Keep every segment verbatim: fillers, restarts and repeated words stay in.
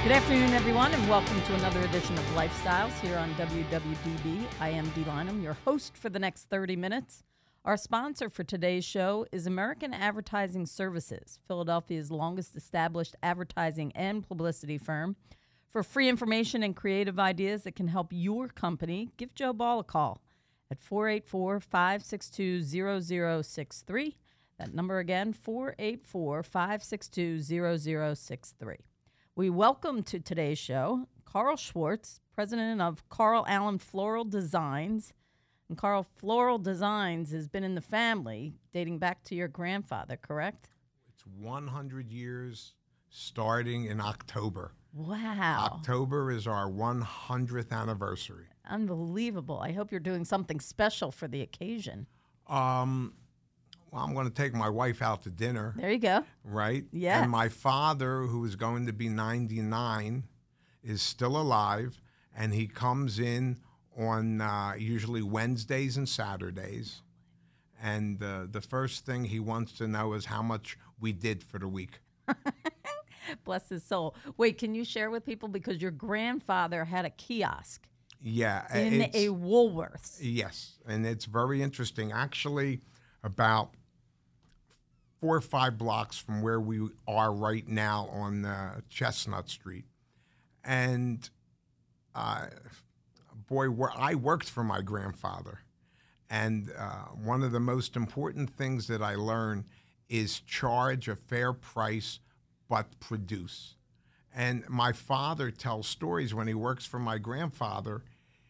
Good afternoon, everyone, and welcome to another edition of Lifestyles here on W W D B. I am Dee Lynham, your host for the next thirty minutes. Our sponsor for today's show is American Advertising Services, Philadelphia's longest established advertising and publicity firm. For free information and creative ideas that can help your company, give Joe Ball a call at four eight four, five six two, zero zero six three. That number again, four eight four, five six two, zero zero six three. We welcome to today's show Carl Schwartz, president of Carl Allen Floral Designs. And Carl, Floral Designs has been in the family dating back to your grandfather, correct? It's one hundred years starting in October. Wow. October is our one hundredth anniversary. Unbelievable. I hope you're doing something special for the occasion. Um, well, I'm going to take my wife out to dinner. There you go. Right? Yeah. And my father, who is going to be ninety-nine, is still alive, and he comes in on uh, usually Wednesdays and Saturdays. And uh, the first thing he wants to know is how much we did for the week. Bless his soul. Wait, can you share with people, because your grandfather had a kiosk Yeah. in it's- a Woolworths. Yes, and it's very interesting. Actually, about four or five blocks from where we are right now on uh, Chestnut Street. And uh, boy, where I worked for my grandfather. And uh, one of the most important things that I learned is charge a fair price, but produce. And my father tells stories when he works for my grandfather.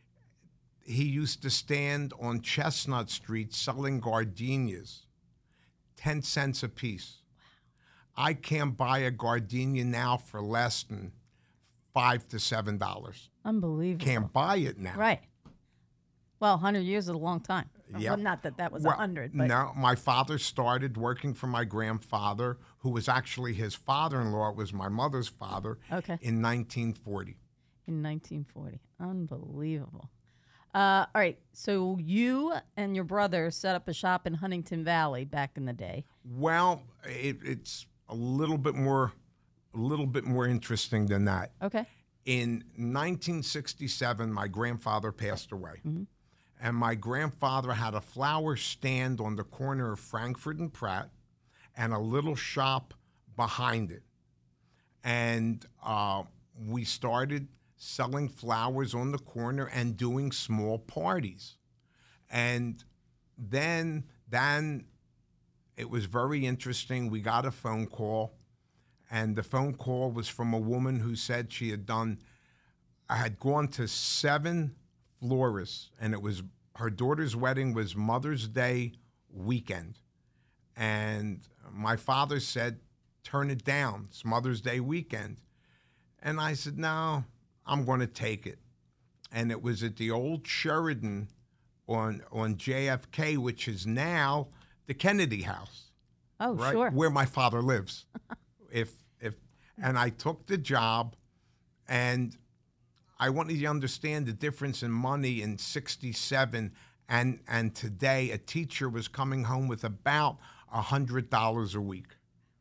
He used to stand on Chestnut Street selling gardenias, ten cents a piece. Wow. I can't buy a gardenia now for less than five to seven dollars. Unbelievable. Can't buy it now. Right. Well, one hundred years is a long time. Yep. Well, not that that was Well, one hundred, but no, my father started working for my grandfather, who was actually his father-in-law. It was my mother's father. Okay. In nineteen forty. In nineteen forty. Unbelievable. Uh, all right, so you and your brother set up a shop in Huntington Valley back in the day. Well, it, it's a little bit more, a little bit more interesting than that. Okay. In nineteen sixty-seven, my grandfather passed away, Mm-hmm. and my grandfather had a flower stand on the corner of Frankfurt and Pratt, and a little shop behind it, and uh, we started selling flowers on the corner and doing small parties. And then, then it was very interesting. We got a phone call, and the phone call was from a woman who said she had done, I had gone to seven florists, and it was, her daughter's wedding was Mother's Day weekend. And my father said, turn it down, it's Mother's Day weekend. And I said, no, I'm going to take it. And it was at the old Sheridan on on J F K, which is now the Kennedy House. Oh, right? sure. Where my father lives. if if and I took the job, and I wanted you to understand the difference in money in sixty-seven and and today. A teacher was coming home with about a hundred dollars a week.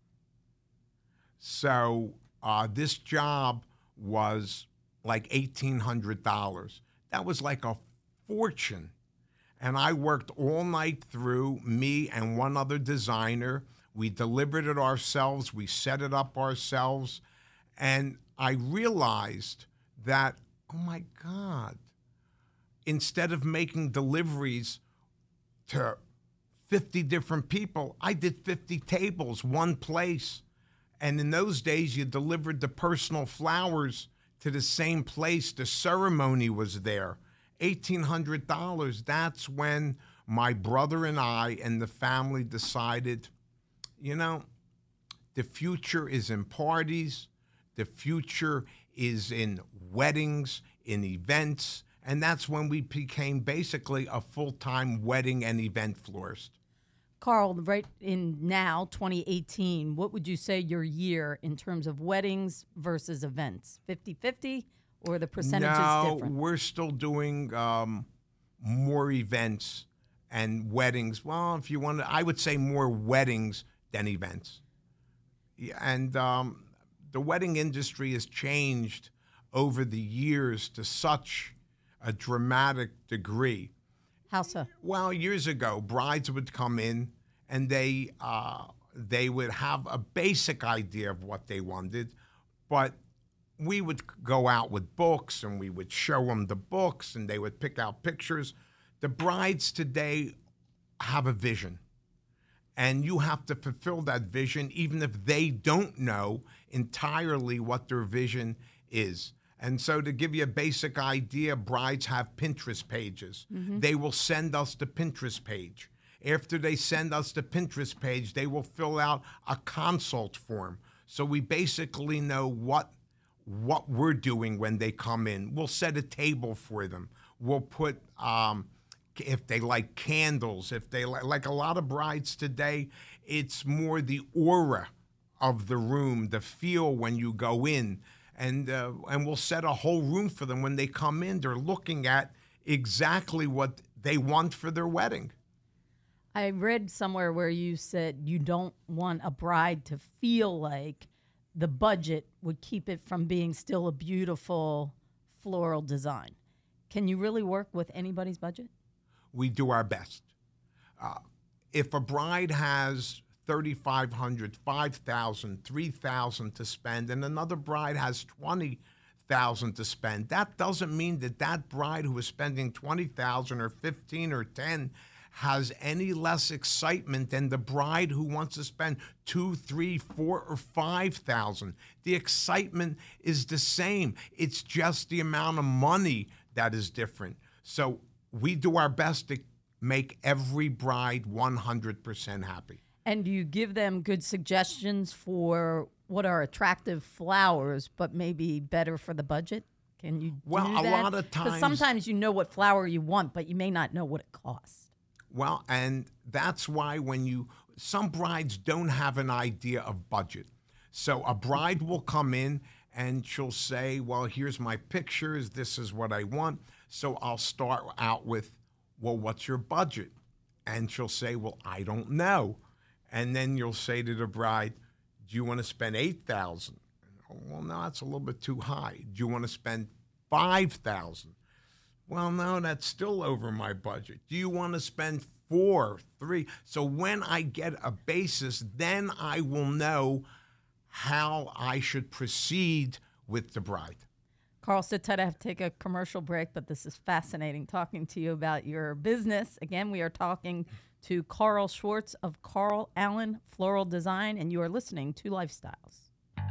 So uh, this job was like eighteen hundred dollars. That was like a fortune. And I worked all night through, me and one other designer. We delivered it ourselves. We set it up ourselves. And I realized that, oh my God, instead of making deliveries to fifty different people, I did fifty tables, one place. And in those days, you delivered the personal flowers to the same place. The ceremony was there. eighteen hundred dollars. That's when my brother and I and the family decided, you know, the future is in parties. The future is in weddings, in events. And that's when we became basically a full-time wedding and event florist. Carl, right in now, twenty eighteen, what would you say your year in terms of weddings versus events? fifty-fifty or the percentage no, is different? No, we're still doing um, more events and weddings. Well, if you want to, I would say more weddings than events. Yeah, and um, the wedding industry has changed over the years to such a dramatic degree. How so? Well, years ago, brides would come in and they uh, they would have a basic idea of what they wanted, but we would go out with books and we would show them the books and they would pick out pictures. The brides today have a vision, and you have to fulfill that vision even if they don't know entirely what their vision is. And so to give you a basic idea, brides have Pinterest pages. Mm-hmm. They will send us the Pinterest page. After they send us the Pinterest page, they will fill out a consult form. So we basically know what what we're doing when they come in. We'll set a table for them. We'll put, um, if they like candles, if they like, like a lot of brides today, it's more the aura of the room, the feel when you go in. And uh, and we'll set a whole room for them. When they come in, they're looking at exactly what they want for their wedding. I read somewhere where you said you don't want a bride to feel like the budget would keep it from being still a beautiful floral design. Can you really work with anybody's budget? We do our best. Uh, if a bride has thirty-five hundred dollars, five thousand dollars, three thousand dollars to spend, and another bride has twenty thousand dollars to spend, that doesn't mean that that bride who is spending twenty thousand dollars or fifteen or ten has any less excitement than the bride who wants to spend two, three, four, or five thousand. The excitement is the same. It's just the amount of money that is different. So we do our best to make every bride one hundred percent happy. And do you give them good suggestions for what are attractive flowers, but maybe better for the budget? Can you well, do a that? lot of times. Because sometimes you know what flower you want, but you may not know what it costs. Well, and that's why when you, some brides don't have an idea of budget. So a bride will come in and she'll say, well, here's my pictures. This is what I want. So I'll start out with, well, what's your budget? And she'll say, well, I don't know. And then you'll say to the bride, do you want to spend eight thousand dollars? Well, no, that's a little bit too high. Do you want to spend five thousand dollars? Well, no, that's still over my budget. Do you want to spend four, three? So when I get a basis, then I will know how I should proceed with the bride. Carl, sit tight. I have to take a commercial break, but this is fascinating talking to you about your business. Again, we are talking to Carl Schwartz of Carl Allen Floral Design, and you are listening to Lifestyles.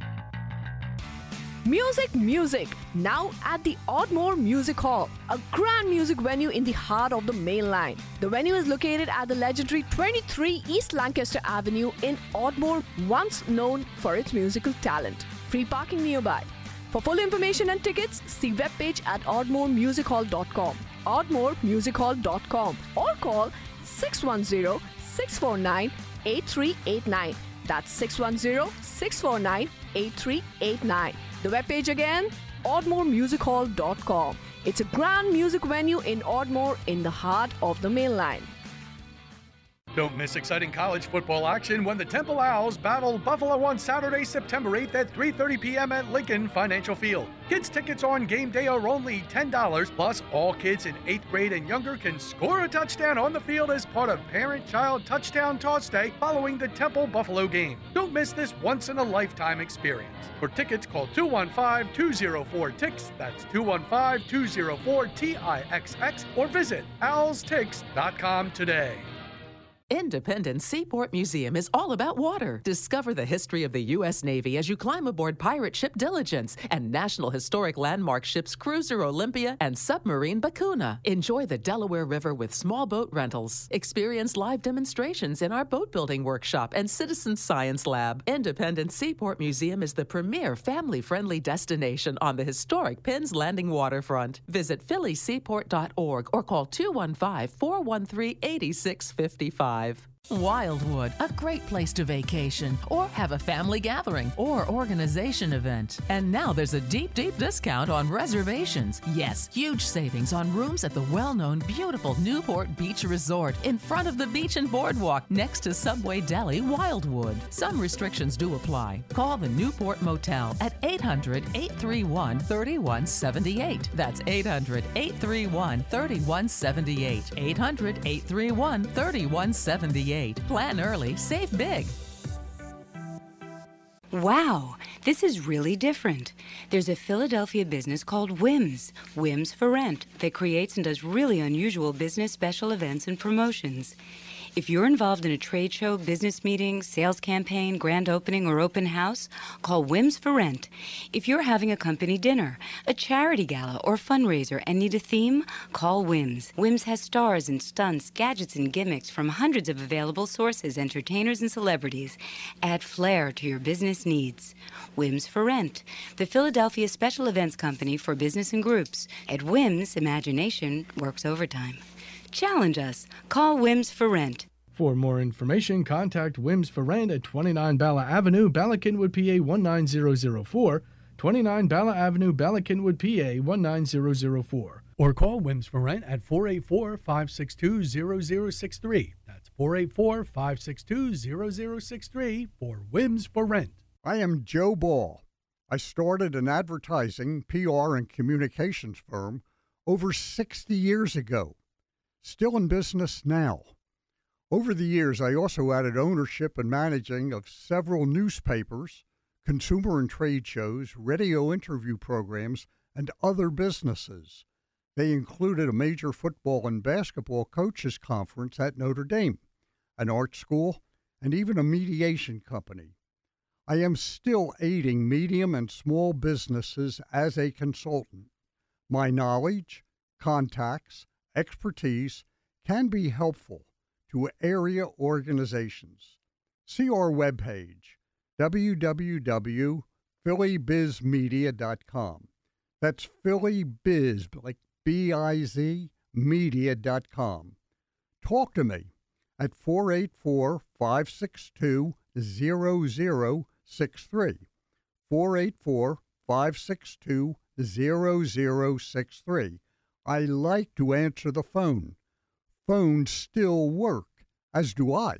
Music, music, now at the Ardmore Music Hall, a grand music venue in the heart of the main line. The venue is located at the legendary twenty-three East Lancaster Avenue in Ardmore, once known for its musical talent. Free parking nearby. For full information and tickets, see webpage at ardmore music hall dot com, ardmore music hall dot com, or call six one zero, six four nine, eight three eight nine. That's six one zero, six four nine, eight three eight nine. The webpage again, ardmore music hall dot com. It's a grand music venue in Ardmore in the heart of the main line. Don't miss exciting college football action when the Temple Owls battle Buffalo on Saturday, September eighth at three thirty p.m. at Lincoln Financial Field. Kids tickets on game day are only ten dollars, plus all kids in eighth grade and younger can score a touchdown on the field as part of Parent-Child Touchdown Toss Day following the Temple-Buffalo game. Don't miss this once-in-a-lifetime experience. For tickets, call two one five, two zero four, T I X, that's two one five, two zero four, T I X X, or visit owls tix dot com today. Independence Seaport Museum is all about water. Discover the history of the U S Navy as you climb aboard pirate ship Diligence and National Historic Landmark ships Cruiser Olympia and Submarine Bakuna. Enjoy the Delaware River with small boat rentals. Experience live demonstrations in our boat building workshop and Citizen Science Lab. Independence Seaport Museum is the premier family-friendly destination on the historic Penns Landing waterfront. Visit philly seaport dot org or call two one five, four one three, eight six five five. Wildwood, a great place to vacation or have a family gathering or organization event. And now there's a deep, deep discount on reservations. Yes, huge savings on rooms at the well-known beautiful Newport Beach Resort in front of the beach and boardwalk next to Subway Deli, Wildwood. Some restrictions do apply. Call the Newport Motel at eight hundred, eight three one, three one seven eight. That's eight hundred, eight three one, three one seven eight. eight hundred, eight three one, three one seven eight. Plan early, save big. Wow, this is really different. There's a Philadelphia business called Whims, Whims for Rent, that creates and does really unusual business special events and promotions. If you're involved in a trade show, business meeting, sales campaign, grand opening, or open house, call Whims for Rent. If you're having a company dinner, a charity gala, or fundraiser and need a theme, call Whims. Whims has stars and stunts, gadgets and gimmicks from hundreds of available sources, entertainers and celebrities. Add flair to your business needs. Whims for Rent, the Philadelphia special events company for business and groups. At Whims, imagination works overtime. Challenge us. Call Whims for Rent. For more information, contact Whims for Rent at twenty-nine Bala Avenue, Bala Cynwyd, P A one nine zero zero four, twenty-nine Bala Avenue, Bala Cynwyd, P A one nine zero zero four. Or call Whims for Rent at four eight four, five six two, zero zero six three. That's four eight four, five six two, zero zero six three for Whims for Rent. I am Joe Ball. I started an advertising, P R, and communications firm over sixty years ago. Still in business now. Over the years, I also added ownership and managing of several newspapers, consumer and trade shows, radio interview programs, and other businesses. They included a major football and basketball coaches conference at Notre Dame, an art school, and even a mediation company. I am still aiding medium and small businesses as a consultant. My knowledge, contacts, expertise can be helpful to area organizations. See our webpage, w w w dot philly biz media dot com. That's Philly Biz, like B I Z, media dot com. Talk to me at four eight four, five six two, zero zero six three. four eight four, five six two, zero zero six three. I like to answer the phone. Phones still work, as do I.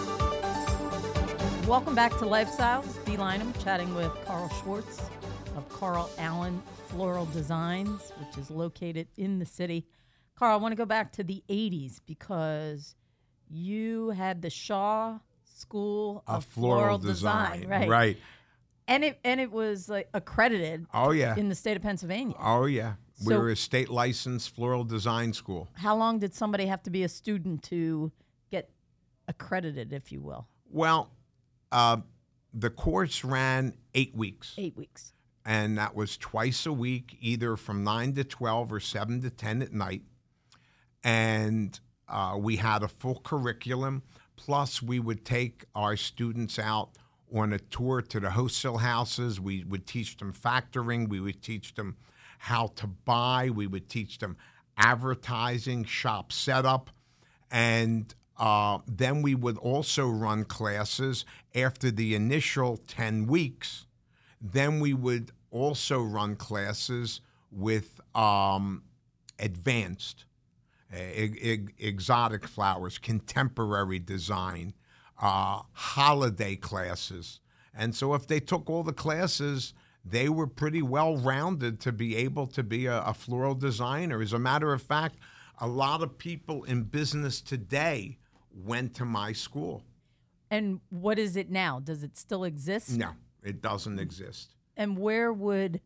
Welcome back to Lifestyles. Dee Lynam chatting with Carl Schwartz of Carl Allen Floral Designs, which is located in the city. Carl, I want to go back to the eighties because you had the Shaw School of, of Floral, Floral Design, Design, right? Right. And it and it was like accredited. Oh yeah. In the state of Pennsylvania. Oh yeah. We So- were a state licensed floral design school. How long did somebody have to be a student to get accredited, if you will? Well, uh, the course ran eight weeks. Eight weeks. And that was twice a week, either from nine to twelve or seven to ten at night. And uh, we had a full curriculum. Plus, we would take our students out on a tour to the wholesale houses. We would teach them factoring. We would teach them how to buy. We would teach them advertising, shop setup. And uh, then we would also run classes after the initial ten weeks. Then we would also run classes with um, advanced, uh, e- exotic flowers, contemporary design, uh, holiday classes. And so if they took all the classes, they were pretty well-rounded to be able to be a, a floral designer. As a matter of fact, a lot of people in business today went to my school. And what is it now? Does it still exist? No, it doesn't exist. And where would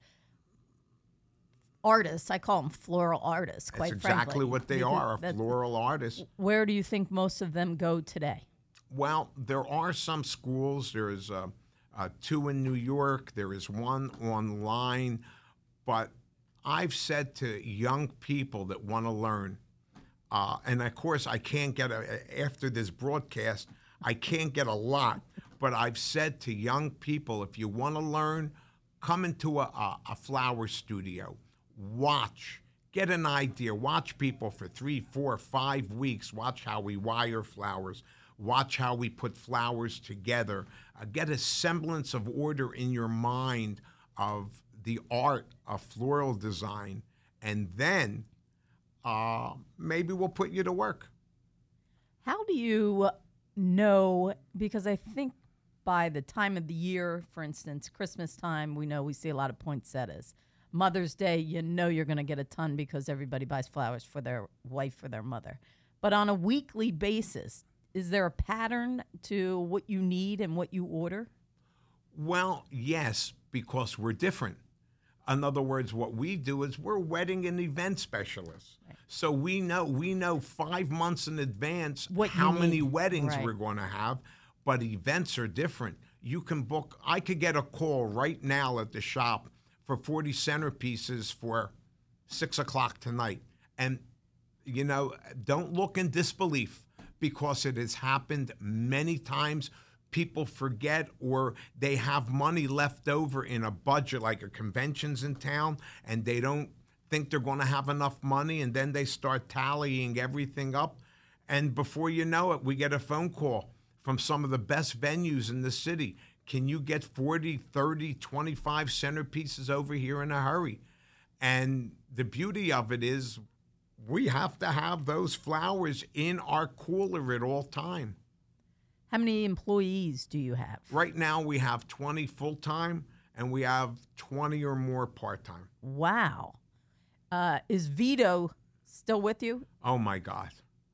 artists, I call them floral artists, quite That's exactly frankly, what they because are, a that's- floral artist. Where do you think most of them go today? Well, there are some schools. There is uh, uh, two in New York. There is one online. But I've said to young people that want to learn, uh, and of course I can't get, a, after this broadcast, I can't get a lot. But I've said to young people, if you want to learn, come into a, a, a flower studio. Watch. Get an idea. Watch people for three, four, five weeks. Watch how we wire flowers. Watch how we put flowers together. Uh, get a semblance of order in your mind of the art of floral design, and then uh, maybe we'll put you to work. How do you know, because I think by the time of the year, for instance, Christmas time, we know we see a lot of poinsettias. Mother's Day, you know you're going to get a ton because everybody buys flowers for their wife or their mother. But on a weekly basis, is there a pattern to what you need and what you order? Well, yes, because we're different. In other words, what we do is we're wedding and event specialists. Right. So we know we know five months in advance what how many weddings right. we're going to have, but events are different. You can book, I could get a call right now at the shop for forty centerpieces for six o'clock tonight. And, you know, don't look in disbelief because it has happened many times. People forget, or they have money left over in a budget, like a convention's in town, and they don't think they're going to have enough money, and then they start tallying everything up. And before you know it, we get a phone call from some of the best venues in the city. Can you get forty, thirty, twenty-five centerpieces over here in a hurry? And the beauty of it is we have to have those flowers in our cooler at all time. How many employees do you have? Right now we have twenty full-time, and we have twenty or more part-time. Wow. Uh, is Vito still with you? Oh, my God.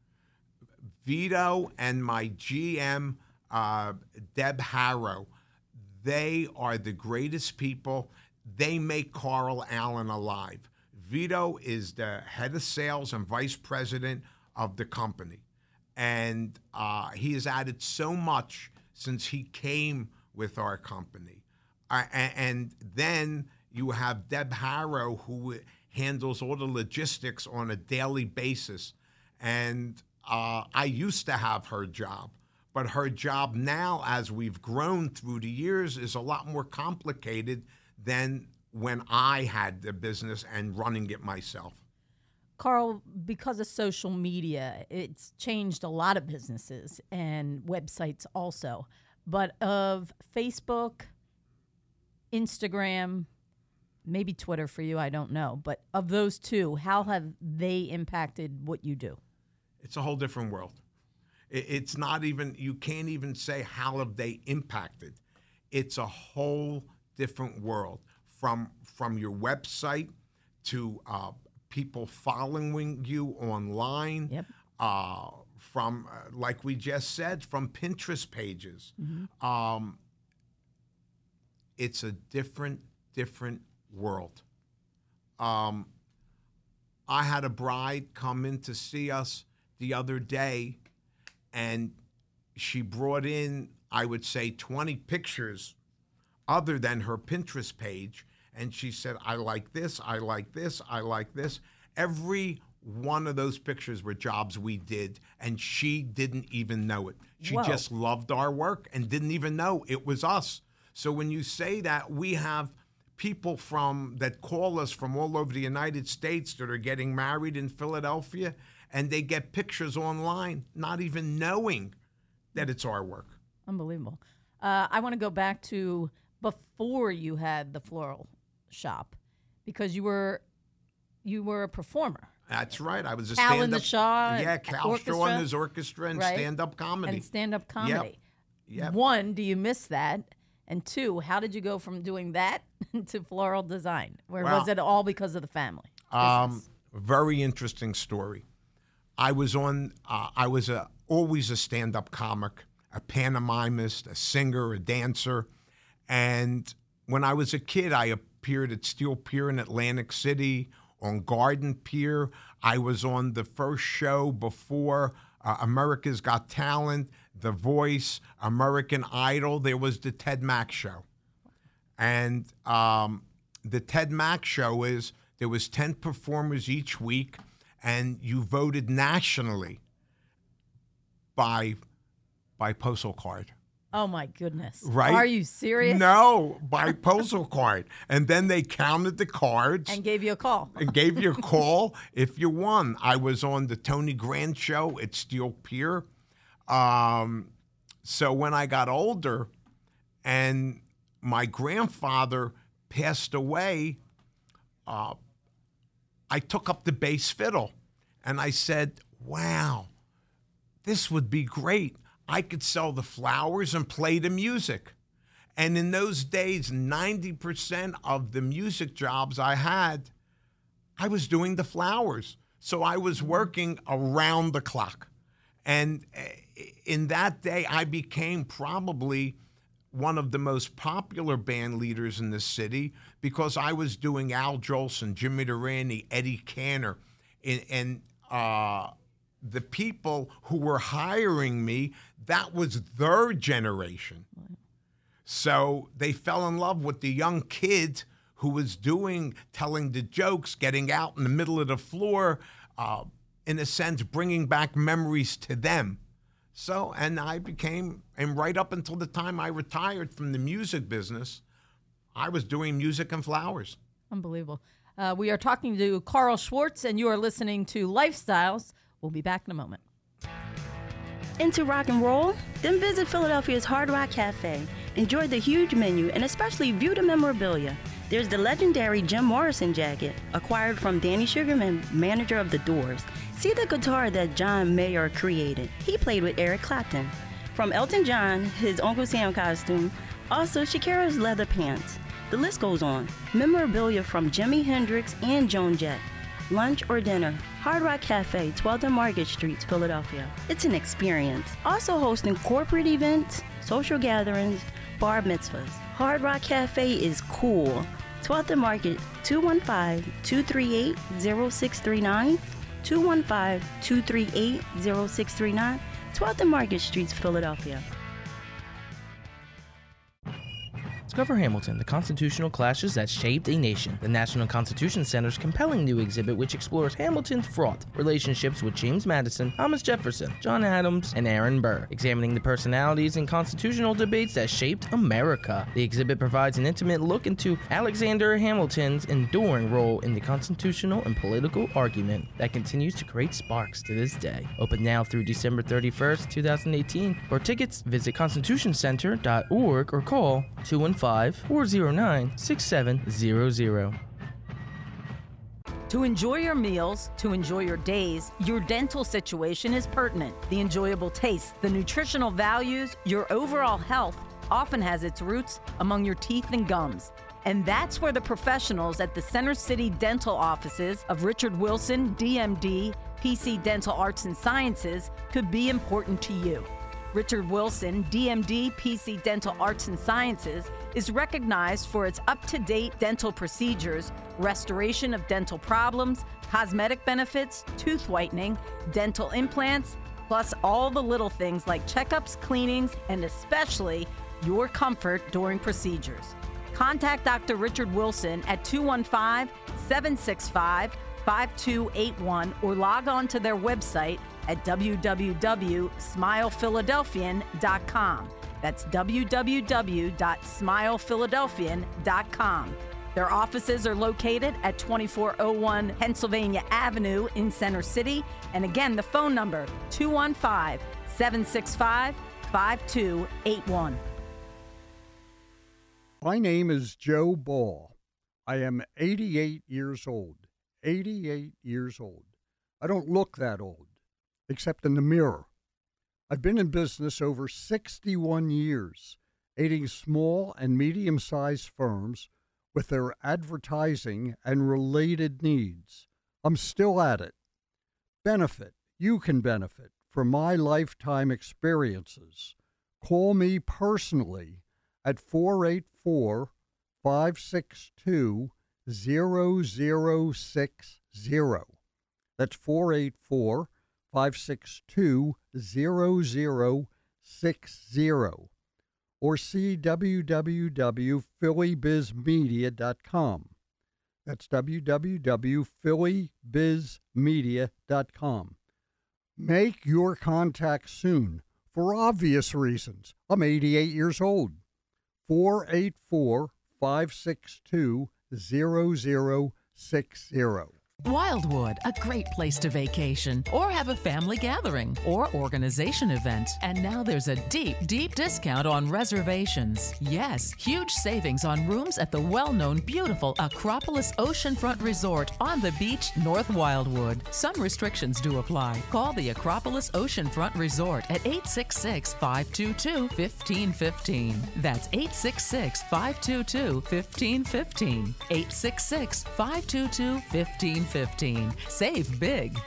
Vito and my G M, uh, Deb Harrow, they are the greatest people. They make Carl Allen alive. Vito is the head of sales and vice president of the company. And uh, he has added so much since he came with our company. Uh, and then you have Deb Harrow, who handles all the logistics on a daily basis. And uh, I used to have her job. But her job now, as we've grown through the years, is a lot more complicated than when I had the business and running it myself. Carl, because of social media, it's changed a lot of businesses and websites also. But of Facebook, Instagram, maybe Twitter for you, I don't know. But of those two, how have they impacted what you do? It's a whole different world. It's not even, you can't even say how have they impacted. It's a whole different world. From, from your website to uh, people following you online, yep. uh, from, uh, like we just said, from Pinterest pages. Mm-hmm. Um, it's a different, different world. Um, I had a bride come in to see us the other day, and she brought in, I would say, twenty pictures other than her Pinterest page. And she said, I like this, I like this, I like this. Every one of those pictures were jobs we did, and she didn't even know it. She Whoa. just loved our work and didn't even know it was us. So when you say that, we have people from that call us from all over the United States that are getting married in Philadelphia, and they get pictures online, not even knowing that it's our work. Unbelievable. Uh, I want to go back to before you had the floral shop, because you were you were a performer. That's right. I was a Cal stand-up. in the Shaw. Yeah, Cal Shaw and his orchestra and right? stand-up comedy. And stand-up comedy. Yep. Yep. One, do you miss that? And two, how did you go from doing that to floral design? Or well, was it all because of the family? Um, very interesting story. I was on. Uh, I was a, always a stand-up comic, a pantomimist, a singer, a dancer, and when I was a kid, I appeared at Steel Pier in Atlantic City, on Garden Pier. I was on the first show before uh, America's Got Talent, The Voice, American Idol. There was the Ted Mack Show. And um, the Ted Mack Show is, there was ten performers each week, and you voted nationally by, by postal card. Oh, my goodness. Right? Are you serious? No, by postal card. And then they counted the cards. And gave you a call. And gave you a call if you won. I was on the Tony Grant Show at Steel Pier. Um, so when I got older and my grandfather passed away, uh, I took up the bass fiddle and I said, wow, this would be great. I could sell the flowers and play the music. And in those days, ninety percent of the music jobs I had, I was doing the flowers. So I was working around the clock. And in that day, I became probably one of the most popular band leaders in the city because I was doing Al Jolson, Jimmy Durante, Eddie Cantor, and, and uh, the people who were hiring me, that was their generation. So they fell in love with the young kid who was doing, telling the jokes, getting out in the middle of the floor, uh, in a sense, bringing back memories to them. So, and I became, and right up until the time I retired from the music business, I was doing music and flowers. Unbelievable. Uh, we are talking to Carl Schwartz, and you are listening to Lifestyles. We'll be back in a moment. Into rock and roll? Then visit Philadelphia's Hard Rock Cafe. Enjoy the huge menu and especially view the memorabilia. There's the legendary Jim Morrison jacket, acquired from Danny Sugarman, manager of The Doors. See the guitar that John Mayer created. He played with Eric Clapton. From Elton John, his Uncle Sam costume, also Shakira's leather pants. The list goes on. Memorabilia from Jimi Hendrix and Joan Jett. Lunch or dinner, Hard Rock Cafe, twelfth and Market Streets, Philadelphia. It's an experience. Also hosting corporate events, social gatherings, bar mitzvahs. Hard Rock Cafe is cool. twelfth and Market, two one five, two three eight, zero six three nine, two one five, two three eight, zero six three nine, twelfth and Market Streets, Philadelphia. Discover Hamilton, the constitutional clashes that shaped a nation. The National Constitution Center's compelling new exhibit, which explores Hamilton's fraught relationships with James Madison, Thomas Jefferson, John Adams, and Aaron Burr, examining the personalities and constitutional debates that shaped America. The exhibit provides an intimate look into Alexander Hamilton's enduring role in the constitutional and political argument that continues to create sparks to this day. Open now through December thirty-first, twenty eighteen. For tickets, visit constitution center dot org or call two one five, four zero nine, six seven zero zero. To enjoy your meals, to enjoy your days, your dental situation is pertinent. The enjoyable taste, the nutritional values, your overall health often has its roots among your teeth and gums. And that's where the professionals at the Center City Dental offices of Richard Wilson, D M D, P C Dental Arts and Sciences could be important to you. Richard Wilson, D M D, P C Dental Arts and Sciences, is recognized for its up-to-date dental procedures, restoration of dental problems, cosmetic benefits, tooth whitening, dental implants, plus all the little things like checkups, cleanings, and especially your comfort during procedures. Contact Doctor Richard Wilson at two one five, seven six five, five two eight one or log on to their website at w w w dot smile philadelphian dot com. That's w w w dot smile philadelphian dot com. Their offices are located at twenty-four oh one Pennsylvania Avenue in Center City. And again, the phone number, two one five, seven six five, five two eight one. My name is Joe Ball. I am eighty-eight years old. eighty-eight years old. I don't look that old, except in the mirror. I've been in business over sixty-one years, aiding small and medium-sized firms with their advertising and related needs. I'm still at it. Benefit. You can benefit from my lifetime experiences. Call me personally at four eight four, five six two, zero zero six zero. That's four eight four, five six two, zero zero six zero. Or see w w w dot philly biz media dot com. That's w w w dot philly biz media dot com. Make your contact soon for obvious reasons. I'm eighty-eight years old. four eight four, five six two, zero zero six zero. Wildwood, a great place to vacation or have a family gathering or organization event. And now there's a deep, deep discount on reservations. Yes, huge savings on rooms at the well-known beautiful Acropolis Oceanfront Resort on the beach, North Wildwood. Some restrictions do apply. Call the Acropolis Oceanfront Resort at eight six six, five two two, one five one five. That's eight six six, five two two, one five one five. eight six six, five two two, one five one five. fifteen. Save big.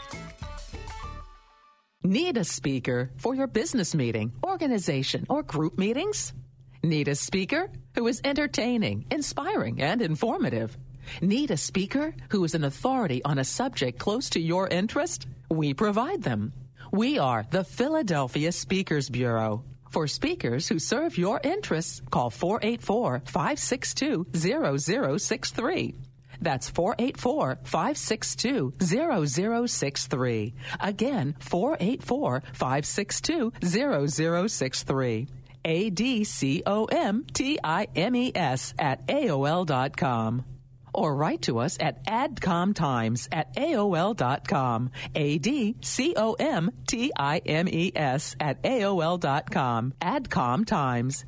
Need a speaker for your business meeting, organization, or group meetings? Need a speaker who is entertaining, inspiring, and informative? Need a speaker who is an authority on a subject close to your interest? We provide them. We are the Philadelphia Speakers Bureau. For speakers who serve your interests, call four eight four, five six two, zero zero six three. That's four eight four, five six two, zero zero six three. Again, four eight four, five six two, zero zero six three. A D C O M T I M E S at A O L dot com. Or write to us at adcomtimes at A O L dot com. A D C O M T I M E S at A O L dot com. Adcom Times.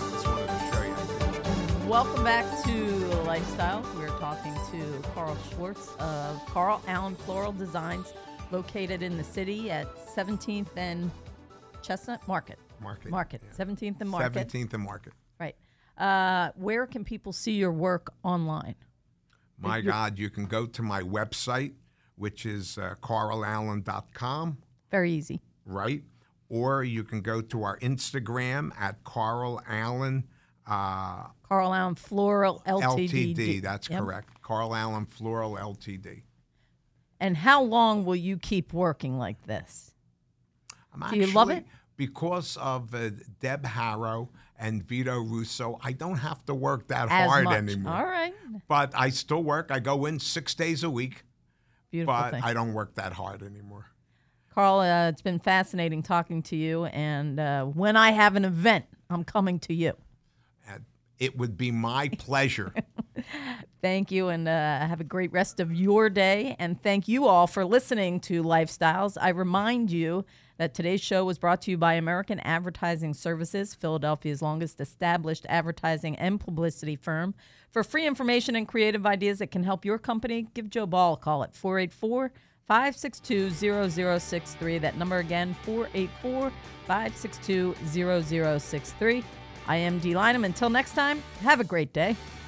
Welcome back to Lifestyles. We're talking to Carl Schwartz of Carl Allen Floral Designs, located in the city at seventeenth and Chestnut Market. Market. Market. Yeah. seventeenth and Market. seventeenth and Market. Right. Uh, where can people see your work online? My You're, God, you can go to my website, which is uh, carl allen dot com. Very easy. Right. Or you can go to our Instagram at Carl Allen. Uh, Carl Allen Floral L T D. L T D, that's yep. correct. Carl Allen Floral L T D. And how long will you keep working like this? I'm Do actually, you love it? Because of uh, Deb Harrow and Vito Russo, I don't have to work that As hard much. anymore. All right. But I still work. I go in six days a week. Beautiful but thing. I don't work that hard anymore. Carl, uh, it's been fascinating talking to you. And uh, when I have an event, I'm coming to you. It would be my pleasure. Thank you, and uh, have a great rest of your day. And thank you all for listening to Lifestyles. I remind you that today's show was brought to you by American Advertising Services, Philadelphia's longest established advertising and publicity firm. For free information and creative ideas that can help your company, give Joe Ball a call at four eight four, five six two, zero zero six three. That number again, four eight four, five six two, zero zero six three. I am Dee Lynam. Until next time, have a great day.